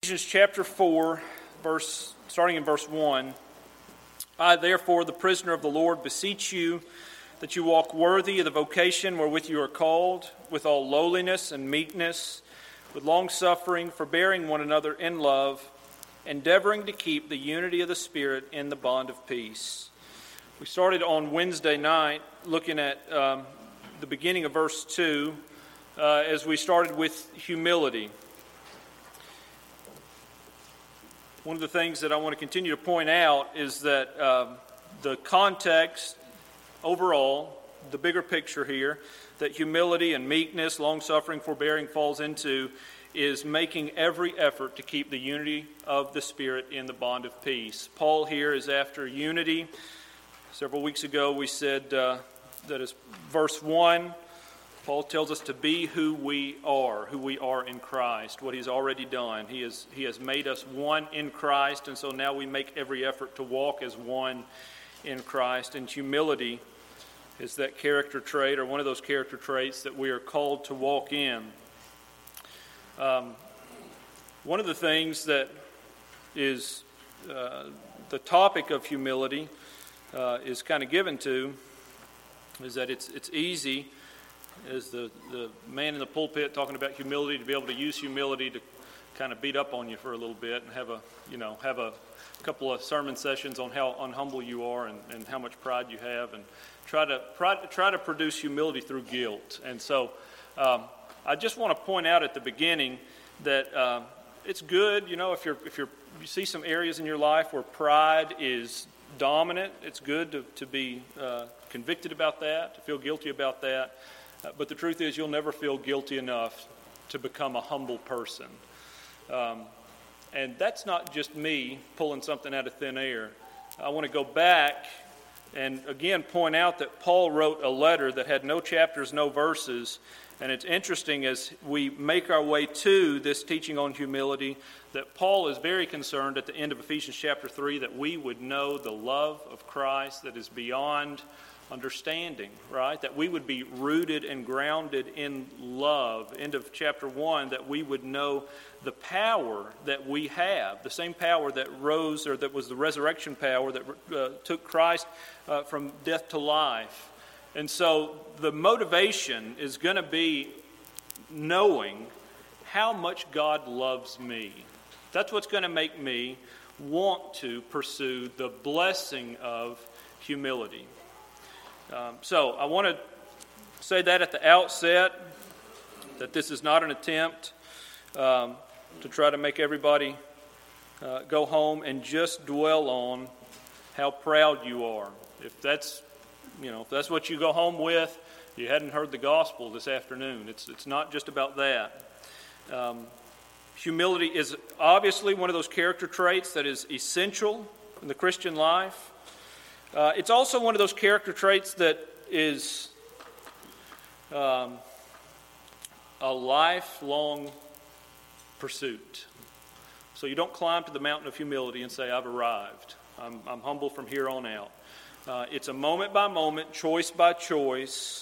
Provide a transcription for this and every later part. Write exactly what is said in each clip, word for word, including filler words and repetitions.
Ephesians chapter four, verse starting in verse one. I, therefore, the prisoner of the Lord, beseech you that you walk worthy of the vocation wherewith you are called, with all lowliness and meekness, with long-suffering, forbearing one another in love, endeavoring to keep the unity of the Spirit in the bond of peace. We started on Wednesday night looking at um, the beginning of verse two uh, as we started with humility. One of the things that I want to continue to point out is that um, the context overall, the bigger picture here, that humility and meekness, long-suffering, forbearing falls into, is making every effort to keep the unity of the Spirit in the bond of peace. Paul here is after unity. Several weeks ago we said uh, that as verse one, Paul tells us to be who we are, who we are in Christ, what he's already done. He has, he has made us one in Christ, and so now we make every effort to walk as one in Christ. And humility is that character trait, or one of those character traits that we are called to walk in. Um, one of the things that is uh, the topic of humility uh, is kind of given to is that it's it's easy, as the, the man in the pulpit talking about humility, to be able to use humility to kind of beat up on you for a little bit and have a you know have a couple of sermon sessions on how unhumble you are and, and how much pride you have, and try to try, try to produce humility through guilt. And so um, I just want to point out at the beginning that uh, it's good, you know, if you're if you're you see some areas in your life where pride is dominant, it's good to, to be uh, convicted about that, to feel guilty about that. Uh, but the truth is, you'll never feel guilty enough to become a humble person. Um, and that's not just me pulling something out of thin air. I want to go back and again point out that Paul wrote a letter that had no chapters, no verses. And it's interesting as we make our way to this teaching on humility that Paul is very concerned at the end of Ephesians chapter three that we would know the love of Christ that is beyond understanding, right? That we would be rooted and grounded in love. End of chapter one, that we would know the power that we have, the same power that rose, or that was the resurrection power that uh, took Christ uh, from death to life. And so the motivation is going to be knowing how much God loves me. That's what's going to make me want to pursue the blessing of humility. Um, so I want to say that at the outset, that this is not an attempt um, to try to make everybody uh, go home and just dwell on how proud you are. If that's, you know, if that's what you go home with, you hadn't heard the gospel this afternoon. It's it's not just about that. Um, humility is obviously one of those character traits that is essential in the Christian life. Uh, it's also one of those character traits that is um, a lifelong pursuit. So you don't climb to the mountain of humility and say, I've arrived. I'm, I'm humble from here on out. Uh, it's a moment by moment, choice by choice.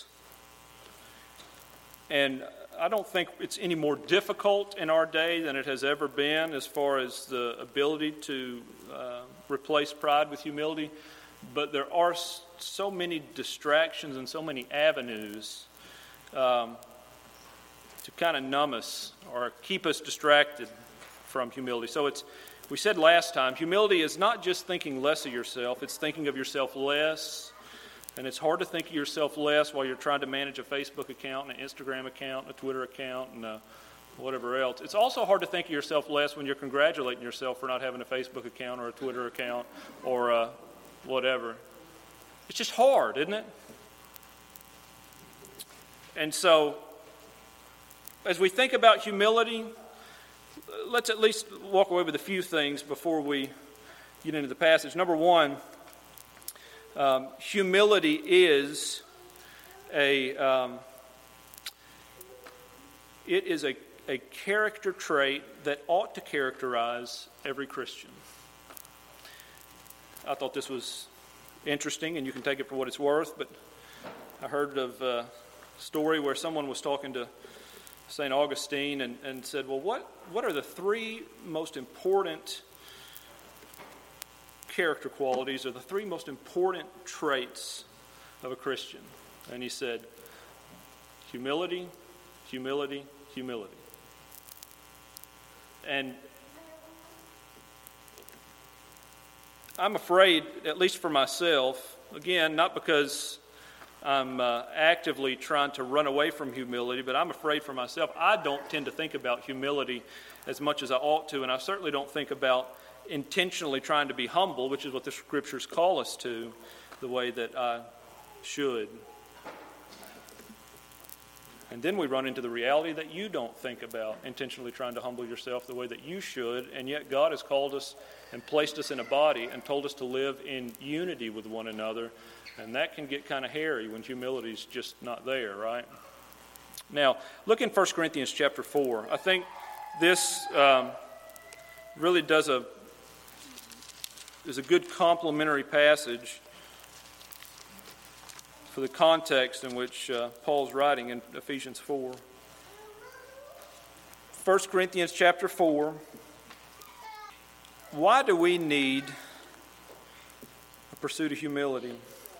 And I don't think it's any more difficult in our day than it has ever been as far as the ability to uh, replace pride with humility. But there are so many distractions and so many avenues um, to kind of numb us or keep us distracted from humility. So it's, we said last time, humility is not just thinking less of yourself, it's thinking of yourself less. And it's hard to think of yourself less while you're trying to manage a Facebook account, an Instagram account, a Twitter account, and uh, whatever else. It's also hard to think of yourself less when you're congratulating yourself for not having a Facebook account or a Twitter account or a whatever. It's just hard, isn't it? And so, as we think about humility, let's at least walk away with a few things before we get into the passage. Number one, um, humility is a um, it is a, a character trait that ought to characterize every Christian. I thought this was interesting, and you can take it for what it's worth, but I heard of a story where someone was talking to Saint Augustine and, and said, well, what, what are the three most important character qualities or the three most important traits of a Christian? And he said, humility, humility, humility. And I'm afraid, at least for myself, again, not because I'm uh, actively trying to run away from humility, but I'm afraid for myself. I don't tend to think about humility as much as I ought to, and I certainly don't think about intentionally trying to be humble, which is what the Scriptures call us to, the way that I should. And then we run into the reality that you don't think about intentionally trying to humble yourself the way that you should, and yet God has called us and placed us in a body and told us to live in unity with one another, and that can get kind of hairy when humility is just not there, right? Now, look in First Corinthians chapter four. I think this um, really does a is a good complementary passage for the context in which uh, Paul's writing in Ephesians four. First Corinthians chapter four. Why do we need a pursuit of humility?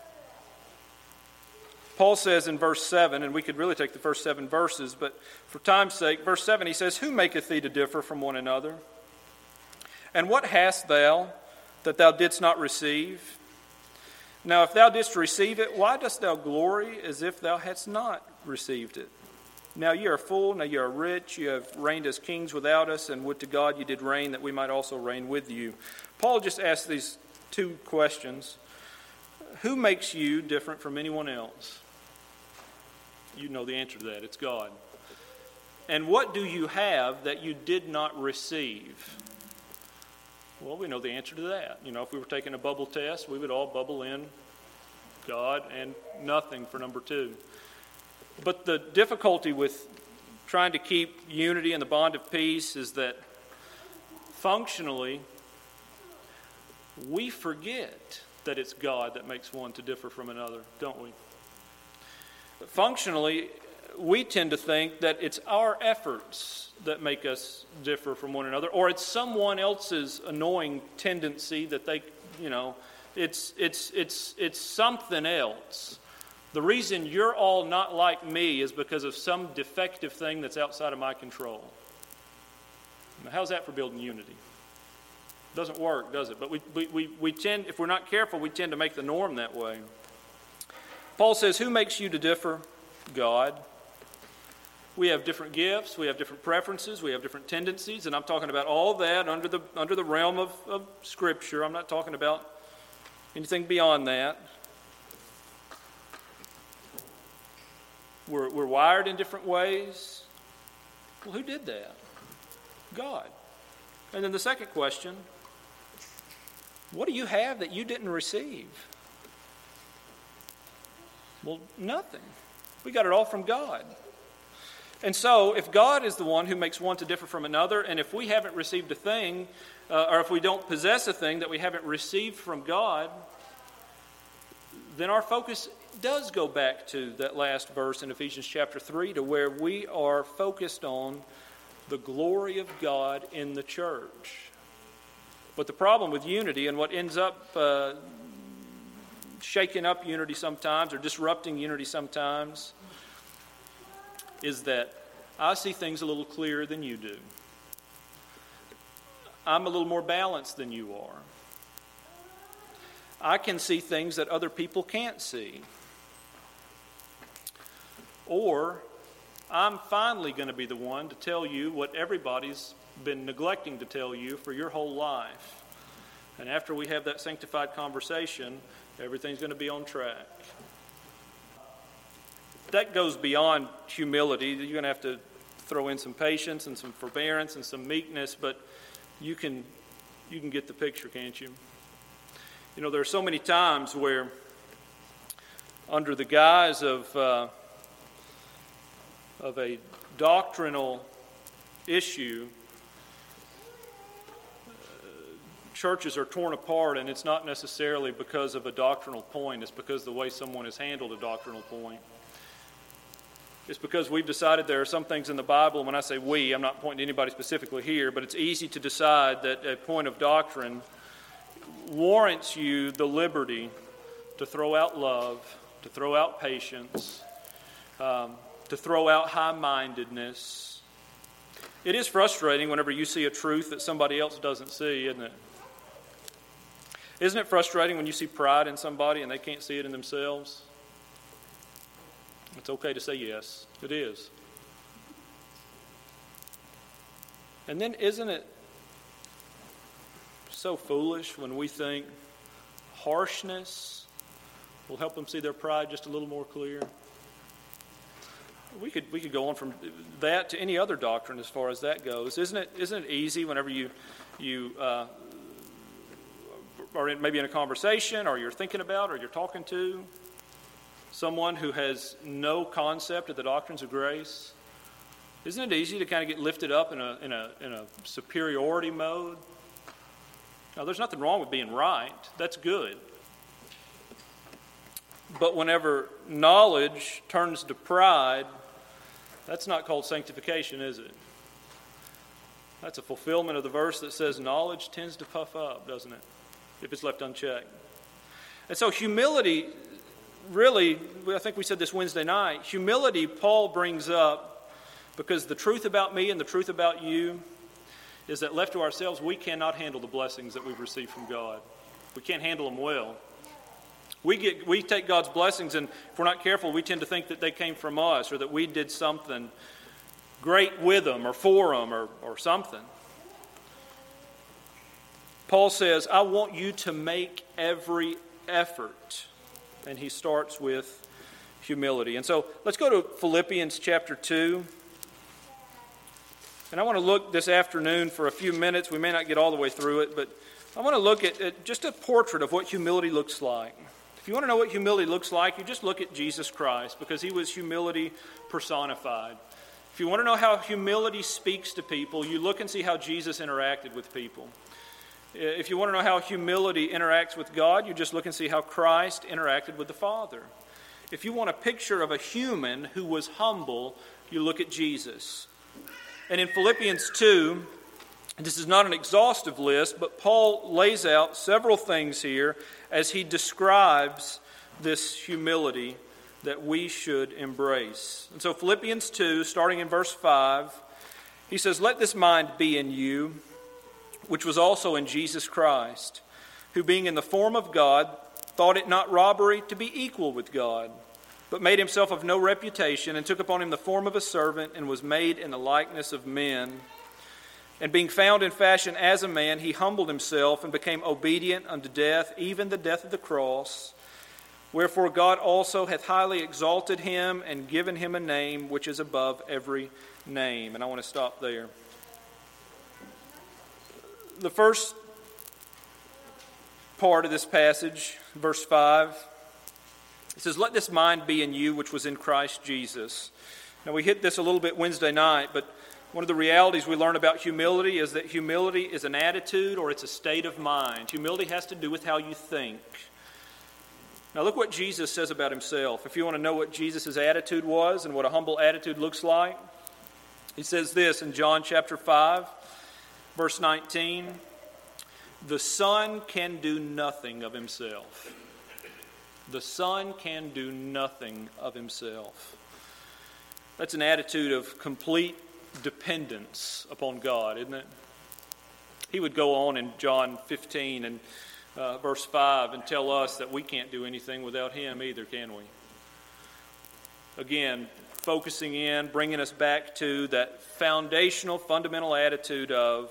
Paul says in verse seven, and we could really take the first seven verses, but for time's sake, verse seven, he says, who maketh thee to differ from one another? And what hast thou that thou didst not receive? Now if thou didst receive it, why dost thou glory as if thou hadst not received it? Now ye are full, now ye are rich, you have reigned as kings without us, and would to God ye did reign, that we might also reign with you. Paul just asked these two questions. Who makes you different from anyone else? You know the answer to that. It's God. And what do you have that you did not receive? Well, we know the answer to that. You know, if we were taking a bubble test, we would all bubble in God and nothing for number two. But the difficulty with trying to keep unity and the bond of peace is that functionally we forget that it's God that makes one to differ from another, don't we? But functionally, we tend to think that it's our efforts that make us differ from one another, or it's someone else's annoying tendency that they, you know, it's it's it's it's something else. The reason you're all not like me is because of some defective thing that's outside of my control. Now, how's that for building unity? Doesn't work, does it? But we, we, we, we tend, if we're not careful, we tend to make the norm that way. Paul says, who makes you to differ? God. We have different gifts, we have different preferences, we have different tendencies, and I'm talking about all that under the under the realm of, of Scripture. I'm not talking about anything beyond that. We're, we're wired in different ways. Well, who did that? God. And then the second question, what do you have that you didn't receive? Well, nothing. We got it all from God. And so, if God is the one who makes one to differ from another, and if we haven't received a thing, uh, or if we don't possess a thing that we haven't received from God, then our focus does go back to that last verse in Ephesians chapter three, to where we are focused on the glory of God in the church. But the problem with unity, and what ends up uh, shaking up unity sometimes, or disrupting unity sometimes, is that I see things a little clearer than you do. I'm a little more balanced than you are. I can see things that other people can't see. Or I'm finally going to be the one to tell you what everybody's been neglecting to tell you for your whole life. And after we have that sanctified conversation, everything's going to be on track. That goes beyond humility. You're going to have to throw in some patience and some forbearance and some meekness, but you can you can get the picture, can't you? You know, there are so many times where, under the guise of uh, of a doctrinal issue, uh, churches are torn apart, and it's not necessarily because of a doctrinal point. It's because of the way someone has handled a doctrinal point. It's because we've decided there are some things in the Bible, and when I say we, I'm not pointing to anybody specifically here, but it's easy to decide that a point of doctrine warrants you the liberty to throw out love, to throw out patience, um, to throw out high-mindedness. It is frustrating whenever you see a truth that somebody else doesn't see, isn't it? Isn't it frustrating when you see pride in somebody and they can't see it in themselves? It's okay to say yes. It is. And then isn't it so foolish when we think harshness will help them see their pride just a little more clear? We could we could go on from that to any other doctrine as far as that goes. Isn't it isn't it easy whenever you you uh, are in, maybe in a conversation, or you're thinking about, or you're talking to someone who has no concept of the doctrines of grace? Isn't it easy to kind of get lifted up in a in a in a superiority mode? Now, there's nothing wrong with being right. That's good. But whenever knowledge turns to pride, that's not called sanctification, is it? That's a fulfillment of the verse that says knowledge tends to puff up, doesn't it? If it's left unchecked. And so humility, really, I think we said this Wednesday night, humility Paul brings up because the truth about me and the truth about you is that left to ourselves, we cannot handle the blessings that we've received from God. We can't handle them well. We get we take God's blessings, and if we're not careful, we tend to think that they came from us, or that we did something great with them or for them or, or something. Paul says, I want you to make every effort. And he starts with humility. And so let's go to Philippians chapter two. And I want to look this afternoon for a few minutes. We may not get all the way through it, but I want to look at, at just a portrait of what humility looks like. If you want to know what humility looks like, you just look at Jesus Christ, because he was humility personified. If you want to know how humility speaks to people, you look and see how Jesus interacted with people. If you want to know how humility interacts with God, you just look and see how Christ interacted with the Father. If you want a picture of a human who was humble, you look at Jesus. And in Philippians two, this is not an exhaustive list, but Paul lays out several things here as he describes this humility that we should embrace. And so Philippians two, starting in verse five, he says, "Let this mind be in you, which was also in Jesus Christ, who being in the form of God, thought it not robbery to be equal with God, but made himself of no reputation, and took upon him the form of a servant, and was made in the likeness of men. And being found in fashion as a man, he humbled himself, and became obedient unto death, even the death of the cross. Wherefore God also hath highly exalted him, and given him a name which is above every name." And I want to stop there. The first part of this passage, verse five, it says, "Let this mind be in you, which was in Christ Jesus." Now, we hit this a little bit Wednesday night, but one of the realities we learn about humility is that humility is an attitude, or it's a state of mind. Humility has to do with how you think. Now, look what Jesus says about himself. If you want to know what Jesus' attitude was and what a humble attitude looks like, he says this in John chapter five, verse nineteen, "The Son can do nothing of himself." The Son can do nothing of himself. That's an attitude of complete dependence upon God, isn't it? He would go on in John fifteen and uh, verse five and tell us that we can't do anything without him either, can we? Again, focusing in, bringing us back to that foundational, fundamental attitude of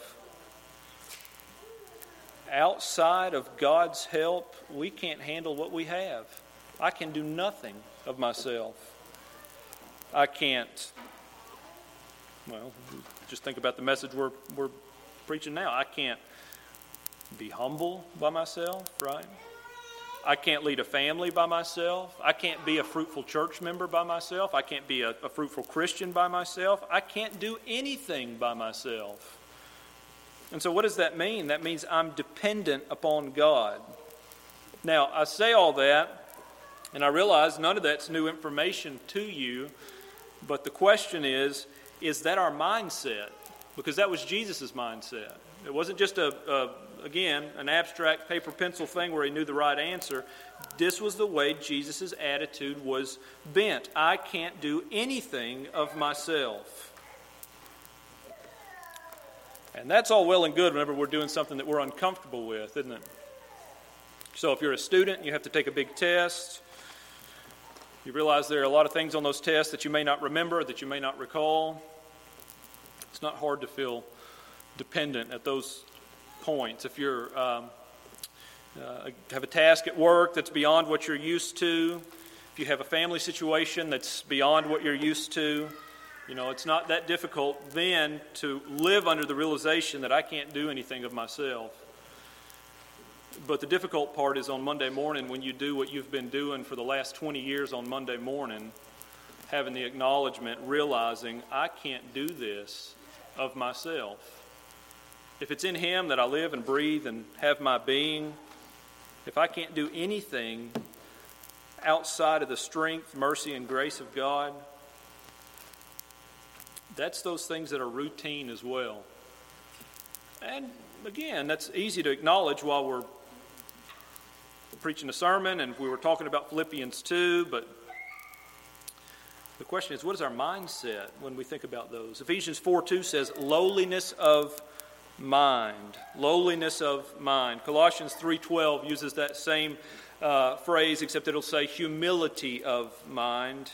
outside of God's help, we can't handle what we have. I can do nothing of myself. I can't, well, just think about the message we're, we're preaching now. I can't be humble by myself, right? I can't lead a family by myself. I can't be a fruitful church member by myself. I can't be a, a fruitful Christian by myself. I can't do anything by myself. And so what does that mean? That means I'm dependent upon God. Now, I say all that, and I realize none of that's new information to you, But the question is, is that our mindset? Because that was Jesus' mindset. It wasn't just, a, a again, an abstract paper pencil thing where he knew the right answer. This was the way Jesus' attitude was bent. I can't do anything of myself. And that's all well and good whenever we're doing something that we're uncomfortable with, isn't it? So if you're a student and you have to take a big test, you realize there are a lot of things on those tests that you may not remember, that you may not recall. It's not hard to feel dependent at those points. If you're um, uh, have a task at work that's beyond what you're used to, if you have a family situation that's beyond what you're used to, you know, it's not that difficult then to live under the realization that I can't do anything of myself. But the difficult part is on Monday morning when you do what you've been doing for the last twenty years on Monday morning, having the acknowledgement, realizing I can't do this of myself. If it's in Him that I live and breathe and have my being, if I can't do anything outside of the strength, mercy, and grace of God, that's those things that are routine as well. And again, that's easy to acknowledge while we're preaching a sermon and we were talking about Philippians two, but the question is, what is our mindset when we think about those? Ephesians four two says, lowliness of mind. Lowliness of mind. Colossians three twelve uses that same uh, phrase, except it'll say humility of mind.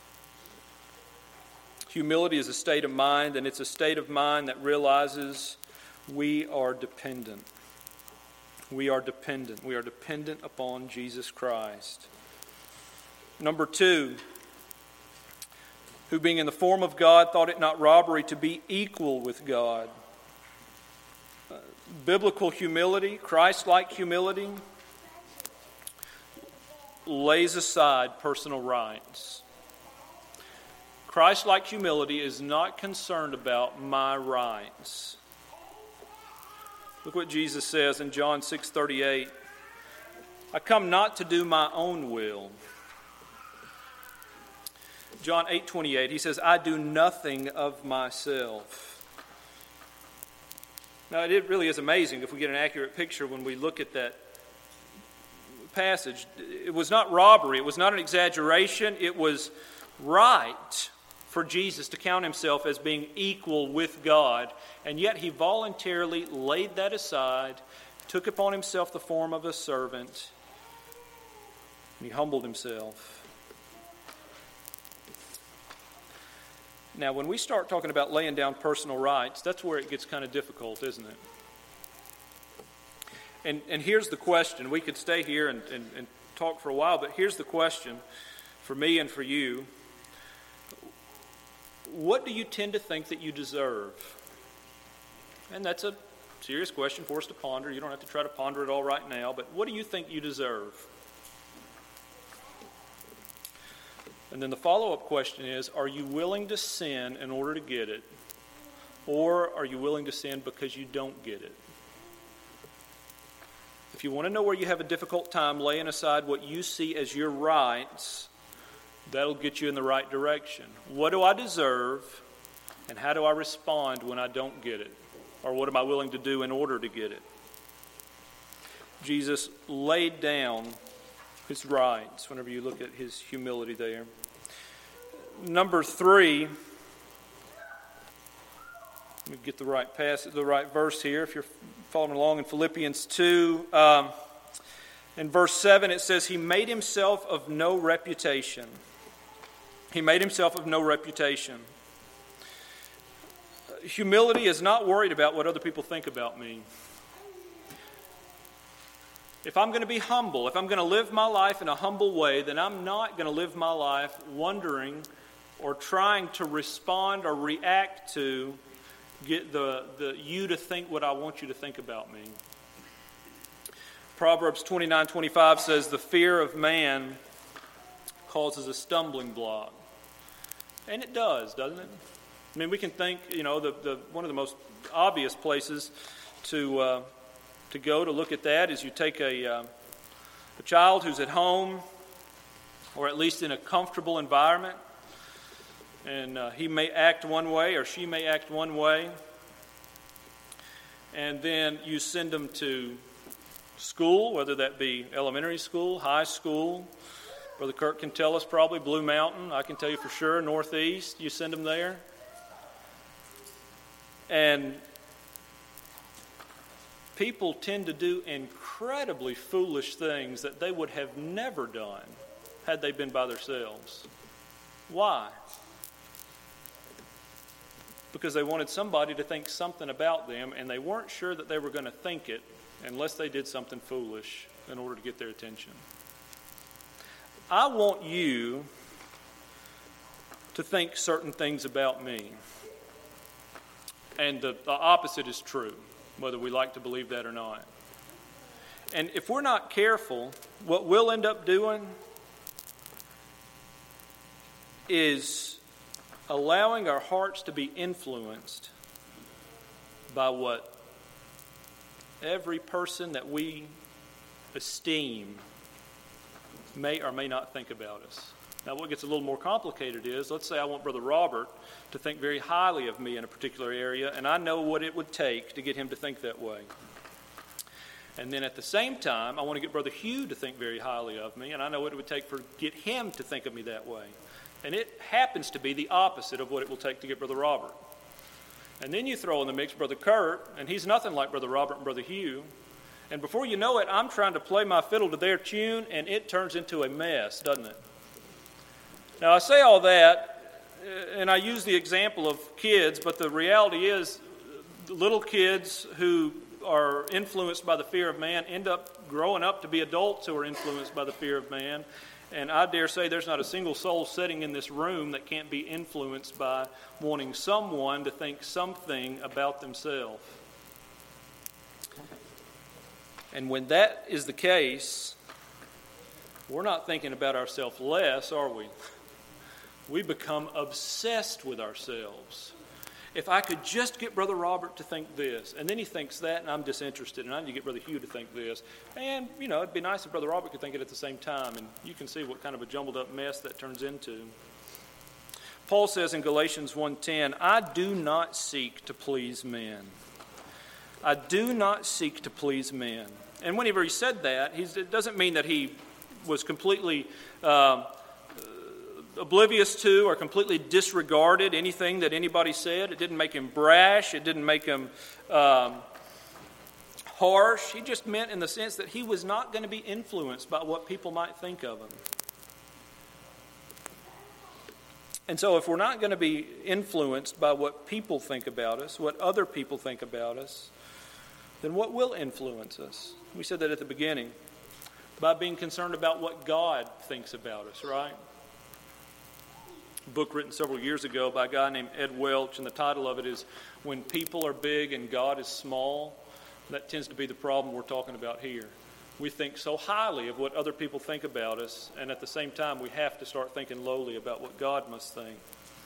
Humility is a state of mind, and it's a state of mind that realizes we are dependent. We are dependent. We are dependent upon Jesus Christ. Number two, who being in the form of God thought it not robbery to be equal with God. Uh, biblical humility, Christ-like humility, lays aside personal rights. Christ-like humility is not concerned about my rights. Look what Jesus says in John six thirty-eight. I come not to do my own will. John eight twenty-eight, he says, I do nothing of myself. Now, it really is amazing if we get an accurate picture when we look at that passage. It was not robbery. It was not an exaggeration. It was right for Jesus to count himself as being equal with God, and yet he voluntarily laid that aside, took upon himself the form of a servant, and he humbled himself. Now, when we start talking about laying down personal rights, that's where it gets kind of difficult, isn't it? And and here's the question. We could stay here and, and, and talk for a while, but here's the question for me and for you. What do you tend to think that you deserve? And that's a serious question for us to ponder. You don't have to try to ponder it all right now, but what do you think you deserve? And then the follow-up question is, are you willing to sin in order to get it? Or are you willing to sin because you don't get it? If you want to know where you have a difficult time laying aside what you see as your rights, that'll get you in the right direction. What do I deserve, and how do I respond when I don't get it? Or what am I willing to do in order to get it? Jesus laid down his rights whenever you look at his humility there. Number three, let me get the right passage, the right verse here. If you're following along in Philippians two, um, in verse seven it says, he made himself of no reputation. He made himself of no reputation. Humility is not worried about what other people think about me. If I'm going to be humble, if I'm going to live my life in a humble way, then I'm not going to live my life wondering or trying to respond or react to get the, the you to think what I want you to think about me. Proverbs twenty-nine twenty-five says, the fear of man causes a stumbling block. And it does, doesn't it? I mean, we can think, you know, the, the one of the most obvious places to uh, to go to look at that is you take a, uh, a child who's at home, or at least in a comfortable environment, And uh, he may act one way or she may act one way. And then you send them to school, whether that be elementary school, high school. Brother Kirk can tell us probably Blue Mountain. I can tell you for sure, Northeast. You send them there. And people tend to do incredibly foolish things that they would have never done had they been by themselves. Why? Because they wanted somebody to think something about them, and they weren't sure that they were going to think it unless they did something foolish in order to get their attention. I want you to think certain things about me. And the, the opposite is true, whether we like to believe that or not. And if we're not careful, what we'll end up doing is allowing our hearts to be influenced by what every person that we esteem may or may not think about us. Now, what gets a little more complicated is, let's say I want Brother Robert to think very highly of me in a particular area, and I know what it would take to get him to think that way. And then at the same time, I want to get Brother Hugh to think very highly of me, and I know what it would take for get him to think of me that way. And it happens to be the opposite of what it will take to get Brother Robert. And then you throw in the mix Brother Kurt, and he's nothing like Brother Robert and Brother Hugh. And before you know it, I'm trying to play my fiddle to their tune, and it turns into a mess, doesn't it? Now, I say all that, and I use the example of kids, but the reality is little kids who are influenced by the fear of man end up growing up to be adults who are influenced by the fear of man. And I dare say there's not a single soul sitting in this room that can't be influenced by wanting someone to think something about themselves. And when that is the case, we're not thinking about ourselves less, are we? We become obsessed with ourselves. If I could just get Brother Robert to think this, and then he thinks that, and I'm disinterested, and I need to get Brother Hugh to think this, and, you know, it'd be nice if Brother Robert could think it at the same time, and you can see what kind of a jumbled up mess that turns into. Paul says in Galatians one ten, I do not seek to please men. I do not seek to please men. And whenever he said that, he's, it doesn't mean that he was completely uh, oblivious to or completely disregarded anything that anybody said. It didn't make him brash. It didn't make him um, harsh. He just meant in the sense that he was not going to be influenced by what people might think of him. And so if we're not going to be influenced by what people think about us, what other people think about us, then what will influence us? We said that at the beginning. By being concerned about what God thinks about us, right? A book written several years ago by a guy named Ed Welch, and the title of it is When People Are Big and God is Small. That tends to be the problem we're talking about here. We think so highly of what other people think about us, and at the same time we have to start thinking lowly about what God must think.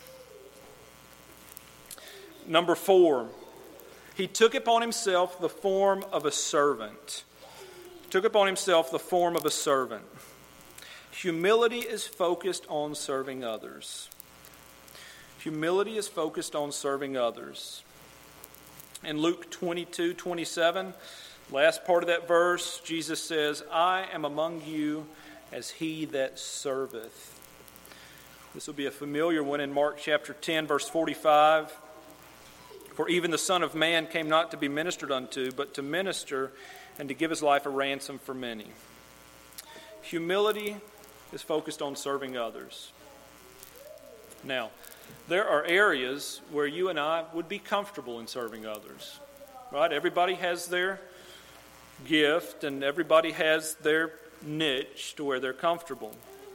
Number four, he took upon himself the form of a servant. Took upon himself the form of a servant. Humility is focused on serving others. Humility is focused on serving others. In Luke twenty-two twenty-seven, last part of that verse, Jesus says, I am among you as he that serveth. This will be a familiar one in Mark chapter ten, verse forty-five. For even the Son of Man came not to be ministered unto, but to minister and to give his life a ransom for many. Humility is focused on serving others. Now, there are areas where you and I would be comfortable in serving others. Right? Everybody has their gift and everybody has their niche to where they're comfortable.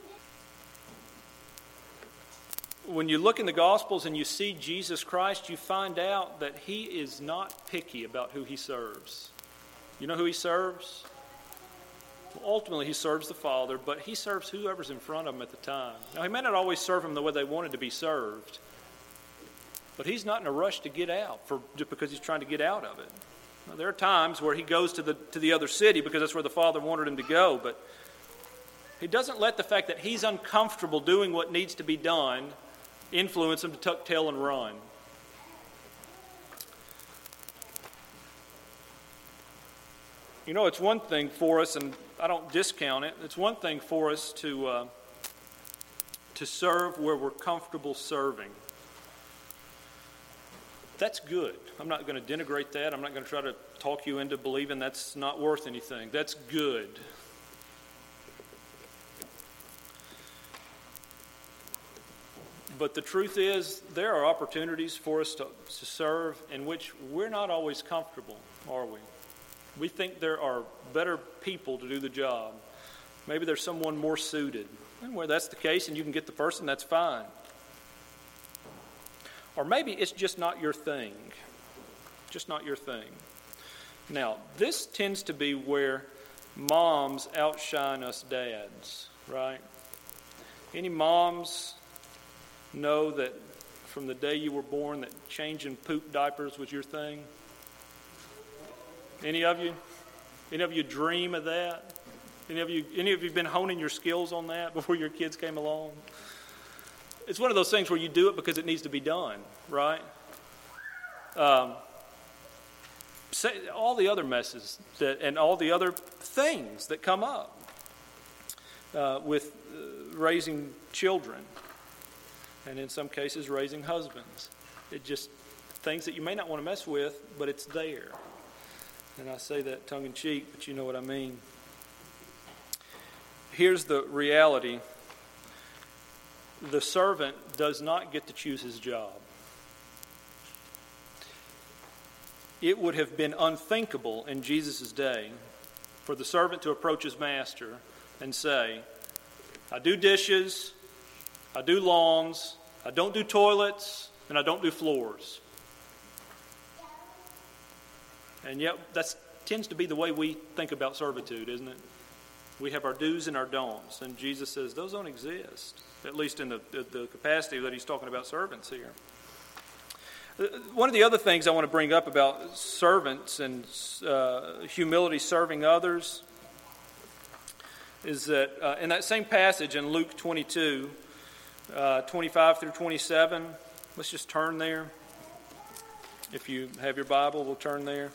When you look in the Gospels and you see Jesus Christ, you find out that he is not picky about who he serves. You know who he serves? Well, ultimately, he serves the Father, but he serves whoever's in front of him at the time. Now, he may not always serve them the way they wanted to be served, but he's not in a rush to get out for just because he's trying to get out of it. Now, there are times where he goes to the to the other city because that's where the Father wanted him to go, but he doesn't let the fact that he's uncomfortable doing what needs to be done influence them to tuck tail and run. You know, it's one thing for us, and I don't discount it, it's one thing for us to uh, to serve where we're comfortable serving. That's good. I'm not going to denigrate that. I'm not going to try to talk you into believing that's not worth anything. That's good. But the truth is, there are opportunities for us to, to serve in which we're not always comfortable, are we? We think there are better people to do the job. Maybe there's someone more suited. And where that's the case and you can get the person, that's fine. Or maybe it's just not your thing. Just not your thing. Now, this tends to be where moms outshine us dads, right? Any moms know that from the day you were born that changing poop diapers was your thing? Any of you? Any of you dream of that? Any of you any of you been honing your skills on that before your kids came along? It's one of those things where you do it because it needs to be done, right? Um, say, all the other messes that and all the other things that come up uh, with uh, raising children, and in some cases raising husbands. It just things that you may not want to mess with, but it's there. And I say that tongue in cheek, but you know what I mean. Here's the reality. The servant does not get to choose his job. It would have been unthinkable in Jesus' day for the servant to approach his master and say, I do dishes, I do lawns, I don't do toilets, and I don't do floors. And yet, that tends to be the way we think about servitude, isn't it? We have our do's and our don'ts. And Jesus says those don't exist, at least in the, the, the capacity that he's talking about servants here. One of the other things I want to bring up about servants and uh, humility serving others is that uh, in that same passage in Luke twenty-two, uh, twenty-five through twenty-seven, let's just turn there. If you have your Bible, we'll turn there.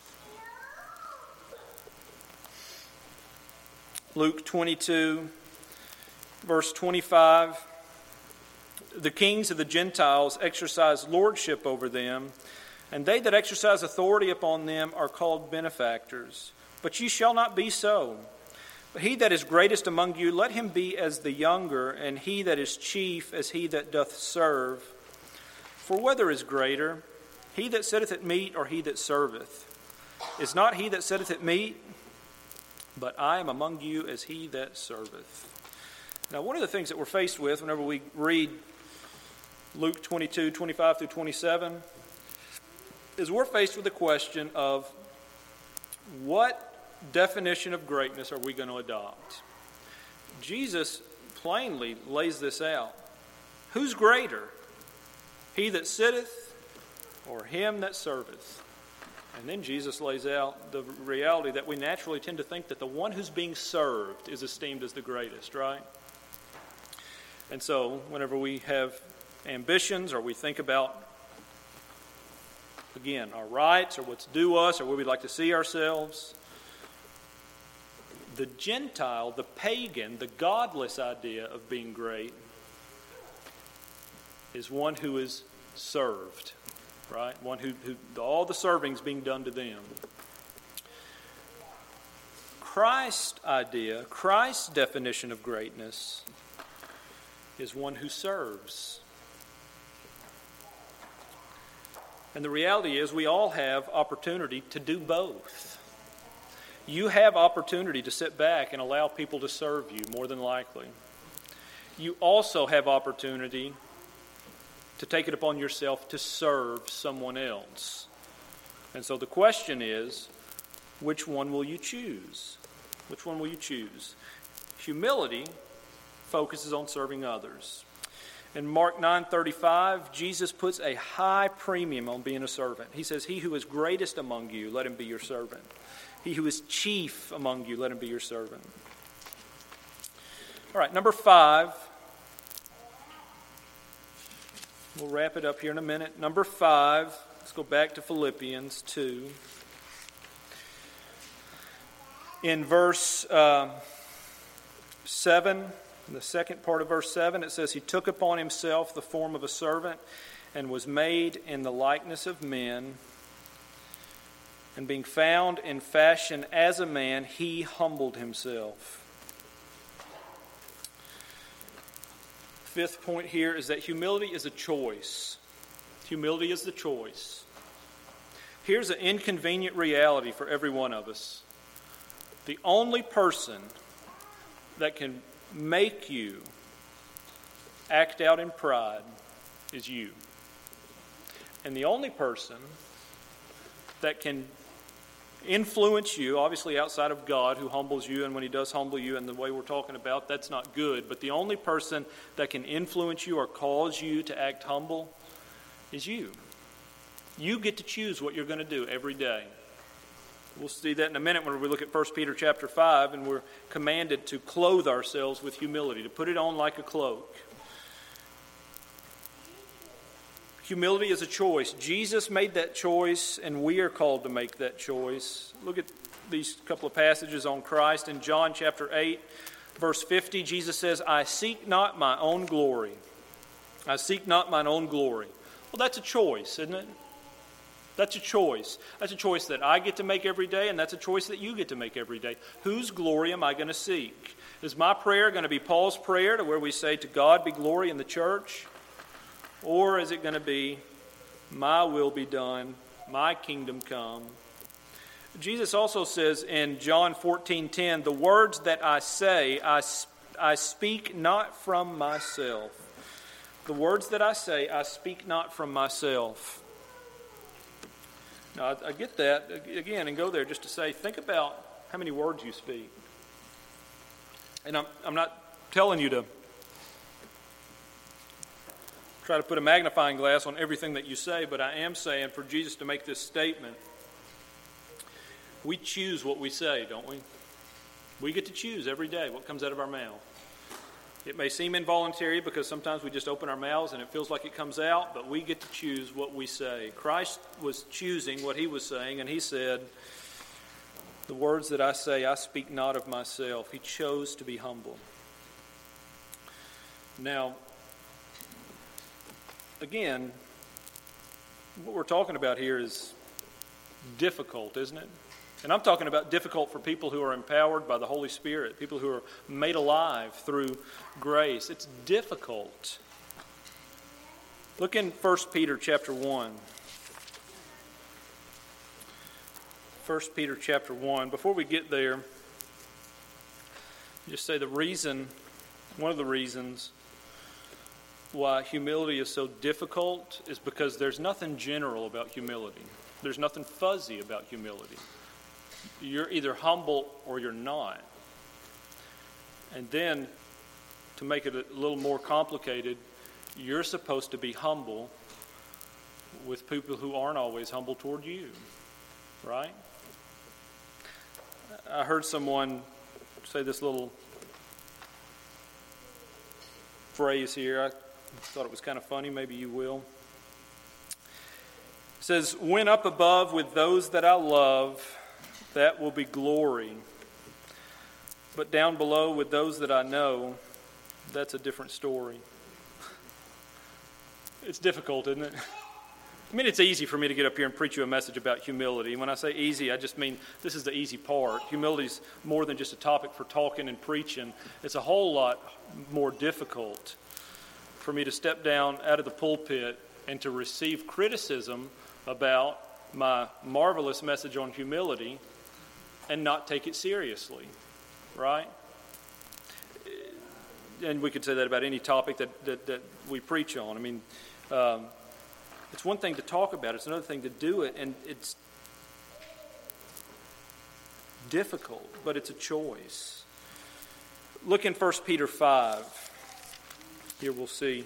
Luke twenty-two, verse twenty-five. The kings of the Gentiles exercise lordship over them, and they that exercise authority upon them are called benefactors. But ye shall not be so. But he that is greatest among you, let him be as the younger, and he that is chief as he that doth serve. For whether is greater, he that sitteth at meat or he that serveth? Is not he that sitteth at meat? But I am among you as he that serveth. Now, one of the things that we're faced with whenever we read Luke twenty-two, twenty-five through twenty-seven is we're faced with the question of what definition of greatness are we going to adopt? Jesus plainly lays this out. Who's greater? He that sitteth or him that serveth? And then Jesus lays out the reality that we naturally tend to think that the one who's being served is esteemed as the greatest, right? And so whenever we have ambitions or we think about, again, our rights or what's due us or where we'd like to see ourselves, the Gentile, the pagan, the godless idea of being great is one who is served. Right? One who, who all the serving's being done to them. Christ's idea, Christ's definition of greatness is one who serves. And the reality is we all have opportunity to do both. You have opportunity to sit back and allow people to serve you, more than likely. You also have opportunity to take it upon yourself to serve someone else. And so the question is, which one will you choose? Which one will you choose? Humility focuses on serving others. In Mark nine thirty-five, Jesus puts a high premium on being a servant. He says, he who is greatest among you, let him be your servant. He who is chief among you, let him be your servant. All right, number five. We'll wrap it up here in a minute. Number five, let's go back to Philippians two. In verse uh, seven, in the second part of verse seven, it says, He took upon himself the form of a servant and was made in the likeness of men. And being found in fashion as a man, he humbled himself. Fifth point here is that humility is a choice. Humility is the choice. Here's an inconvenient reality for every one of us. The only person that can make you act out in pride is you. And the only person that can influence you, obviously outside of God who humbles you, and when He does humble you in the way we're talking about, that's not good. But the only person that can influence you or cause you to act humble is you. You get to choose what you're going to do every day. We'll see that in a minute when we look at First Peter chapter five, and we're commanded to clothe ourselves with humility, to put it on like a cloak. Humility is a choice. Jesus made that choice, and we are called to make that choice. Look at these couple of passages on Christ. In John chapter eight, verse fifty, Jesus says, I seek not my own glory. I seek not mine own glory. Well, that's a choice, isn't it? That's a choice. That's a choice that I get to make every day, and that's a choice that you get to make every day. Whose glory am I going to seek? Is my prayer going to be Paul's prayer, to where we say, to God be glory in the church? Or is it going to be, my will be done, my kingdom come? Jesus also says in John fourteen ten, the words that I say, I, I speak not from myself. The words that I say, I speak not from myself. Now, I, I get that, again, and go there just to say, think about how many words you speak. And I'm, I'm not telling you to try to put a magnifying glass on everything that you say, but I am saying for Jesus to make this statement, we choose what we say, don't we? We get to choose every day what comes out of our mouth. It may seem involuntary because sometimes we just open our mouths and it feels like it comes out, but we get to choose what we say. Christ was choosing what He was saying, and He said, the words that I say, I speak not of myself. He chose to be humble. Now, again, what we're talking about here is difficult, isn't it? And I'm talking about difficult for people who are empowered by the Holy Spirit, people who are made alive through grace. It's difficult. Look in First Peter chapter one. First Peter chapter one. Before we get there, just say the reason, one of the reasons why humility is so difficult is because there's nothing general about humility. There's nothing fuzzy about humility. You're either humble or you're not. And then, to make it a little more complicated, you're supposed to be humble with people who aren't always humble toward you. Right? I heard someone say this little phrase here. I thought it was kind of funny. Maybe you will. It says, when up above with those that I love, that will be glory. But down below with those that I know, that's a different story. It's difficult, isn't it? I mean, it's easy for me to get up here and preach you a message about humility. And when I say easy, I just mean this is the easy part. Humility is more than just a topic for talking and preaching. It's a whole lot more difficult for me to step down out of the pulpit and to receive criticism about my marvelous message on humility and not take it seriously, right? And we could say that about any topic that, that, that we preach on. I mean, um, it's one thing to talk about it, it's another thing to do it, and it's difficult, but it's a choice. Look in First Peter five. Here we'll see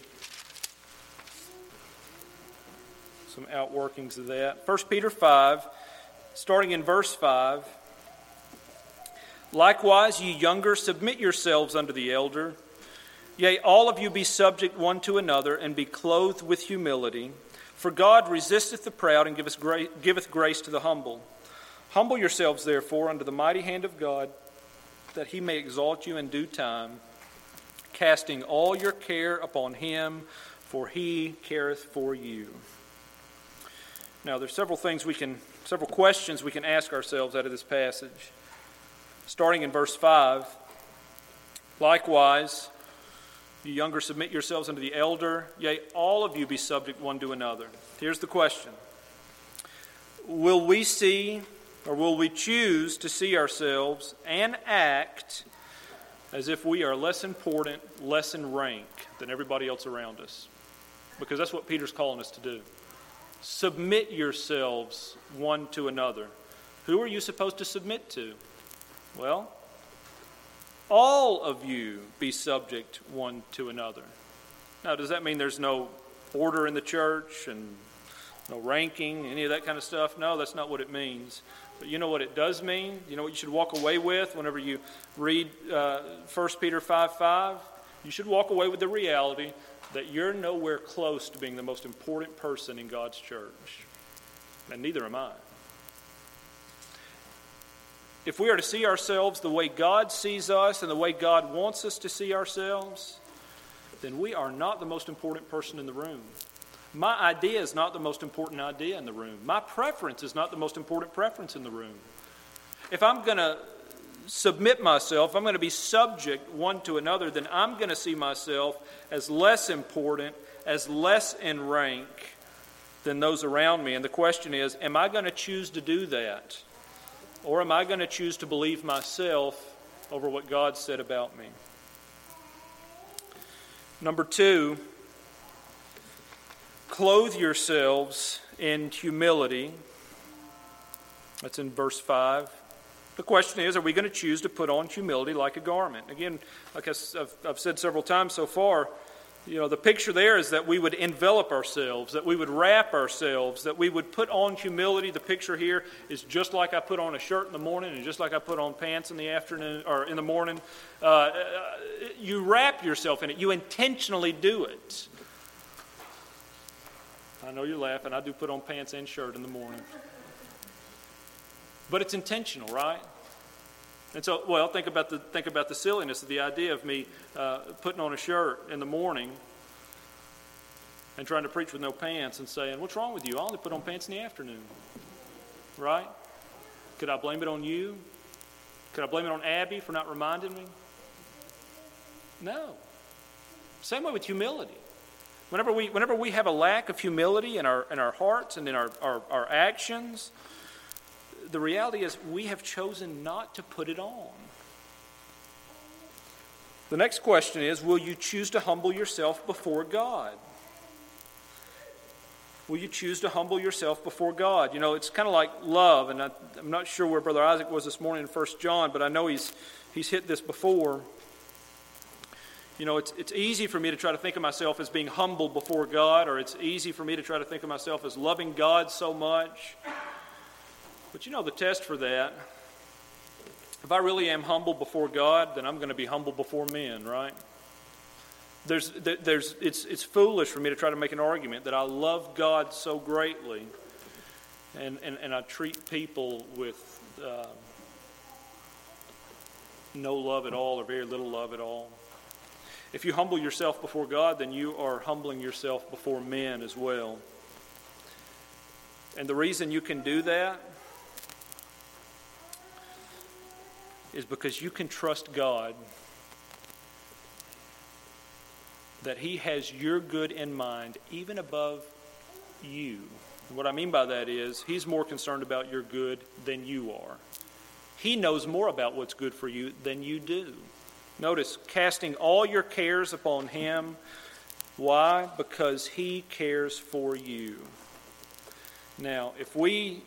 some outworkings of that. First Peter five, starting in verse five. Likewise, ye younger, submit yourselves unto the elder. Yea, all of you be subject one to another, and be clothed with humility. For God resisteth the proud, and giveth grace, giveth grace to the humble. Humble yourselves, therefore, under the mighty hand of God, that he may exalt you in due time, casting all your care upon him, for he careth for you. Now, there's several things we can, several questions we can ask ourselves out of this passage. Starting in verse five, likewise, you younger, submit yourselves unto the elder. Yea, all of you be subject one to another. Here's the question. Will we see, or will we choose to see ourselves and act as if we are less important, less in rank than everybody else around us? Because that's what Peter's calling us to do. Submit yourselves one to another. Who are you supposed to submit to? Well, all of you be subject one to another. Now, does that mean there's no order in the church and no ranking, any of that kind of stuff? No, that's not what it means. But you know what it does mean? You know what you should walk away with whenever you read uh, First Peter five five? You should walk away with the reality that you're nowhere close to being the most important person in God's church. And neither am I. If we are to see ourselves the way God sees us and the way God wants us to see ourselves, then we are not the most important person in the room. My idea is not the most important idea in the room. My preference is not the most important preference in the room. If I'm going to submit myself, I'm going to be subject one to another, then I'm going to see myself as less important, as less in rank than those around me. And the question is, am I going to choose to do that? Or am I going to choose to believe myself over what God said about me? Number two, clothe yourselves in humility. That's in verse five. The question is, are we going to choose to put on humility like a garment? Again, like I've, I've said several times so far, you know, the picture there is that we would envelop ourselves, that we would wrap ourselves, that we would put on humility. The picture here is just like I put on a shirt in the morning and just like I put on pants in the afternoon or in the morning. Uh, you wrap yourself in it. You intentionally do it. I know you're laughing. I do put on pants and shirt in the morning. But it's intentional, right? And so, well, think about the think about the silliness of the idea of me uh, putting on a shirt in the morning and trying to preach with no pants and saying, "What's wrong with you? I only put on pants in the afternoon." Right? Could I blame it on you? Could I blame it on Abby for not reminding me? No. Same way with humility. Whenever we whenever we have a lack of humility in our in our hearts and in our, our, our actions, the reality is we have chosen not to put it on. The next question is, will you choose to humble yourself before God? Will you choose to humble yourself before God? You know, it's kind of like love, and I, I'm not sure where Brother Isaac was this morning in First John, but I know he's he's hit this before. You know, it's it's easy for me to try to think of myself as being humble before God, or it's easy for me to try to think of myself as loving God so much. But you know the test for that, if I really am humble before God, then I'm going to be humble before men, right? There's, there's, it's, it's foolish for me to try to make an argument that I love God so greatly and, and, and I treat people with uh, no love at all or very little love at all. If you humble yourself before God, then you are humbling yourself before men as well. And the reason you can do that is because you can trust God that He has your good in mind even above you. And what I mean by that is He's more concerned about your good than you are. He knows more about what's good for you than you do. Notice, casting all your cares upon Him. Why? Because He cares for you. Now, if we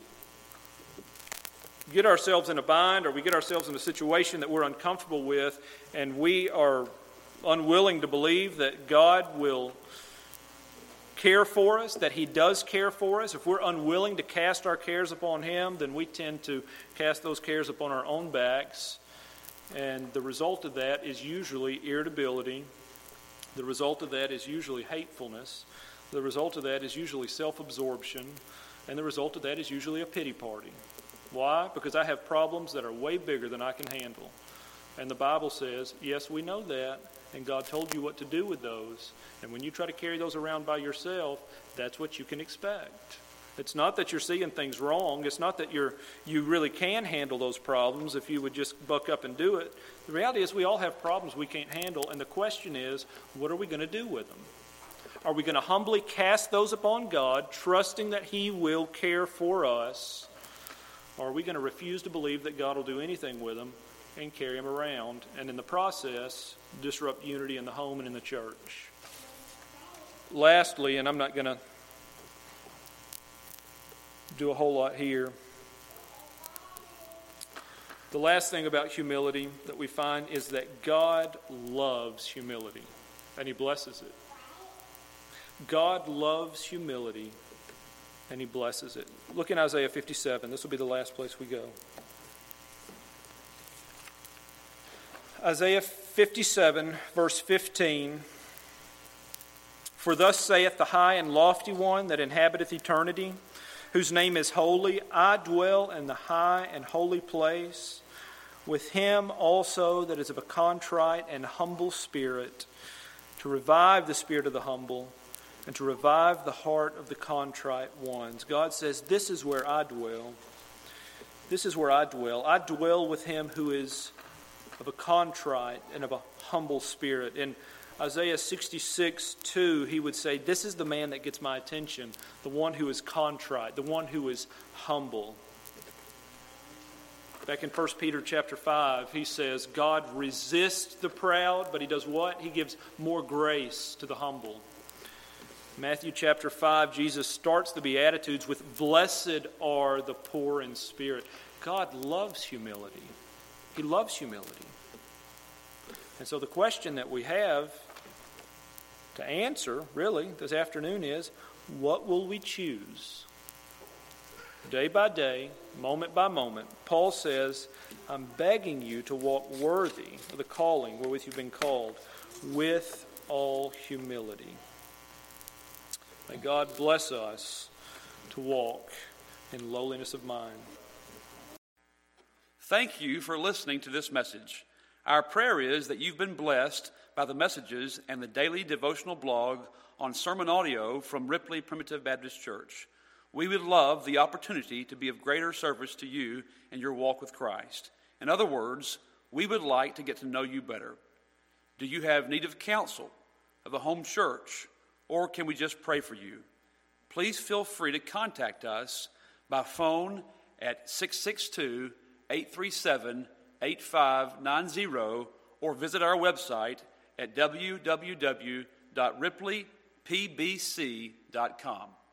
get ourselves in a bind or we get ourselves in a situation that we're uncomfortable with and we are unwilling to believe that God will care for us, that He does care for us, if we're unwilling to cast our cares upon Him, then we tend to cast those cares upon our own backs. And the result of that is usually irritability, The result of that is usually hatefulness. The result of that is usually self-absorption. And the result of that is usually a pity party. Why? Because I have problems that are way bigger than I can handle. And the Bible says, yes, we know that, and God told you what to do with those. And when you try to carry those around by yourself, that's what you can expect. It's not that you're seeing things wrong. It's not that you're you really can handle those problems if you would just buck up and do it. The reality is we all have problems we can't handle, and the question is, what are we going to do with them? Are we going to humbly cast those upon God, trusting that He will care for us? Or are we going to refuse to believe that God will do anything with them and carry them around, and in the process, disrupt unity in the home and in the church? Lastly, and I'm not going to do a whole lot here, the last thing about humility that we find is that God loves humility, and He blesses it. God loves humility, and He blesses it. Look in Isaiah fifty-seven. This will be the last place we go. Isaiah fifty-seven, verse fifteen. For thus saith the high and lofty one that inhabiteth eternity, whose name is holy, I dwell in the high and holy place, with him also that is of a contrite and humble spirit, to revive the spirit of the humble, and to revive the heart of the contrite ones. God says, this is where I dwell. This is where I dwell. I dwell with him who is of a contrite and of a humble spirit. In Isaiah sixty-six two, he would say, this is the man that gets my attention, the one who is contrite, the one who is humble. Back in First Peter chapter five, he says, God resists the proud, but He does what? He gives more grace to the humble. Matthew chapter five, Jesus starts the Beatitudes with, blessed are the poor in spirit. God loves humility. He loves humility. And so the question that we have to answer, really, this afternoon is, what will we choose? Day by day, moment by moment, Paul says, I'm begging you to walk worthy of the calling wherewith you've been called, with all humility. May God bless us to walk in lowliness of mind. Thank you for listening to this message. Our prayer is that you've been blessed by the messages and the daily devotional blog on sermon audio from Ripley Primitive Baptist Church. We would love the opportunity to be of greater service to you in your walk with Christ. In other words, we would like to get to know you better. Do you have need of counsel, of a home church, or can we just pray for you? Please feel free to contact us by phone at six six two, eight three seven, eight five nine zero or visit our website at w w w dot ripley p b c dot com.